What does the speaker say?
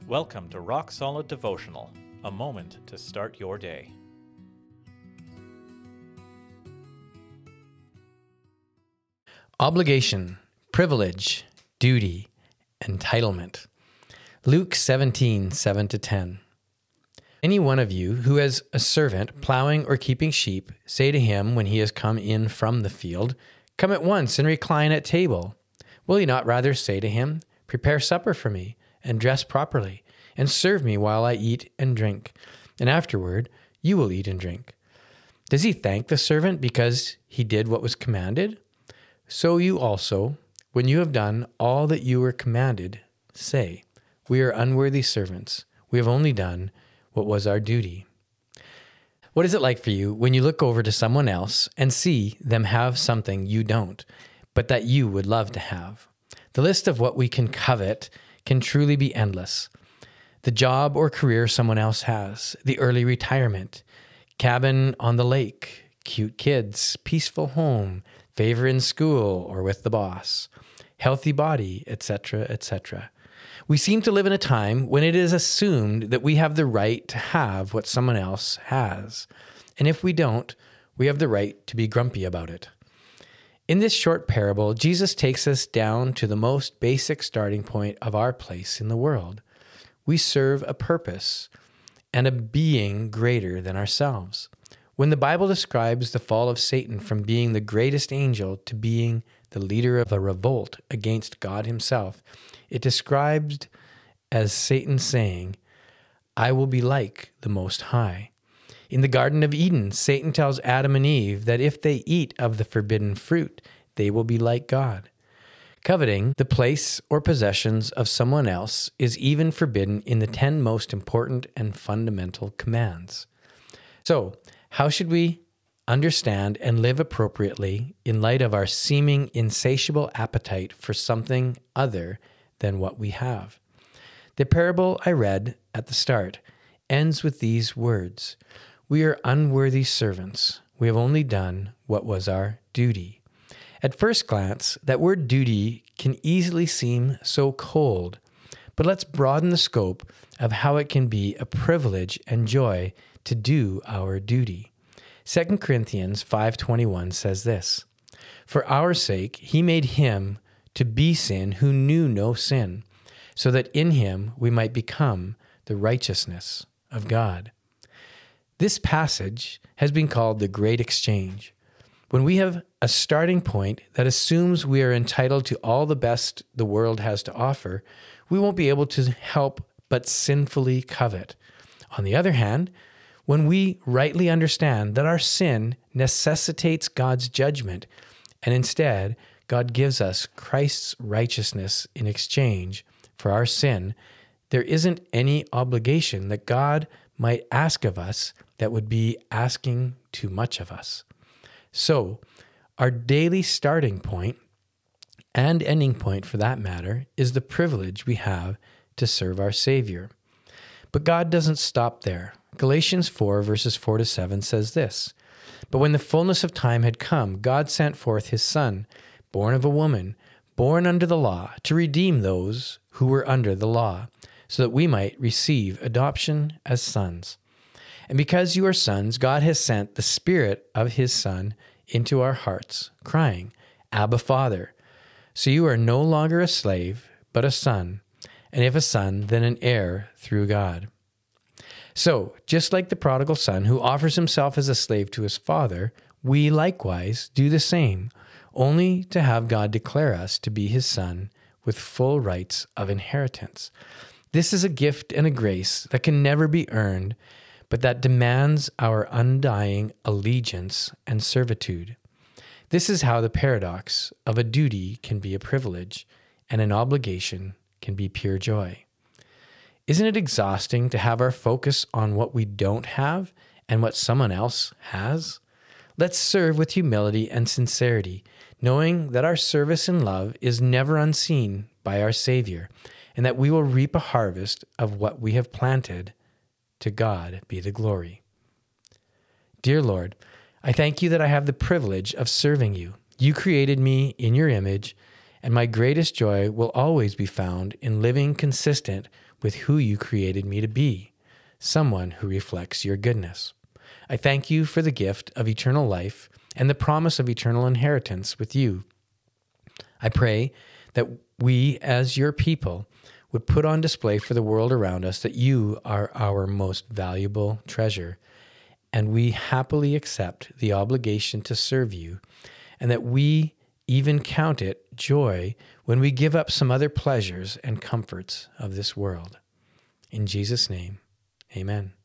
Welcome to Rock Solid Devotional, a moment to start your day. Obligation, privilege, duty, entitlement. Luke 17, 7-10. Any one of you who has a servant plowing or keeping sheep, say to him when he has come in from the field, "Come at once and recline at table." Will you not rather say to him, "Prepare supper for me, and dress properly, and serve me while I eat and drink, and afterward you will eat and drink"? Does he thank the servant because he did what was commanded? So you also, when you have done all that you were commanded, say, "We are unworthy servants. We have only done what was our duty." What is it like for you when you look over to someone else and see them have something you don't, but that you would love to have? The list of what we can covet can truly be endless. The job or career someone else has, the early retirement, cabin on the lake, cute kids, peaceful home, favor in school or with the boss, healthy body, etc., etc. We seem to live in a time when it is assumed that we have the right to have what someone else has. And if we don't, we have the right to be grumpy about it. In this short parable, Jesus takes us down to the most basic starting point of our place in the world. We serve a purpose and a being greater than ourselves. When the Bible describes the fall of Satan from being the greatest angel to being the leader of a revolt against God himself, it described as Satan saying, "I will be like the Most High." In the Garden of Eden, Satan tells Adam and Eve that if they eat of the forbidden fruit, they will be like God. Coveting the place or possessions of someone else is even forbidden in the 10 most important and fundamental commands. So, how should we understand and live appropriately in light of our seeming insatiable appetite for something other than what we have? The parable I read at the start ends with these words: "We are unworthy servants. We have only done what was our duty." At first glance, that word duty can easily seem so cold, but let's broaden the scope of how it can be a privilege and joy to do our duty. 2 Corinthians 5:21 says this, "For our sake he made him to be sin who knew no sin, so that in him we might become the righteousness of God." This passage has been called the Great Exchange. When we have a starting point that assumes we are entitled to all the best the world has to offer, we won't be able to help but sinfully covet. On the other hand, when we rightly understand that our sin necessitates God's judgment, and instead God gives us Christ's righteousness in exchange for our sin, there isn't any obligation that God might ask of us that would be asking too much of us. So, our daily starting point, and ending point for that matter, is the privilege we have to serve our Savior. But God doesn't stop there. Galatians 4, verses 4-7 says this, "But when the fullness of time had come, God sent forth his Son, born of a woman, born under the law, to redeem those who were under the law, so that we might receive adoption as sons. And because you are sons, God has sent the Spirit of his Son into our hearts, crying, 'Abba, Father.' So you are no longer a slave, but a son, and if a son, then an heir through God." So, just like the prodigal son who offers himself as a slave to his father, we likewise do the same, only to have God declare us to be his son with full rights of inheritance. This is a gift and a grace that can never be earned, but that demands our undying allegiance and servitude. This is how the paradox of a duty can be a privilege, and an obligation can be pure joy. Isn't it exhausting to have our focus on what we don't have and what someone else has? Let's serve with humility and sincerity, knowing that our service and love is never unseen by our Savior, and that we will reap a harvest of what we have planted. To God be the glory. Dear Lord, I thank you that I have the privilege of serving you. You created me in your image, and my greatest joy will always be found in living consistent with who you created me to be, someone who reflects your goodness. I thank you for the gift of eternal life and the promise of eternal inheritance with you. I pray that we, as your people, would put on display for the world around us that you are our most valuable treasure, and we happily accept the obligation to serve you, and that we even count it joy when we give up some other pleasures and comforts of this world. In Jesus' name, amen.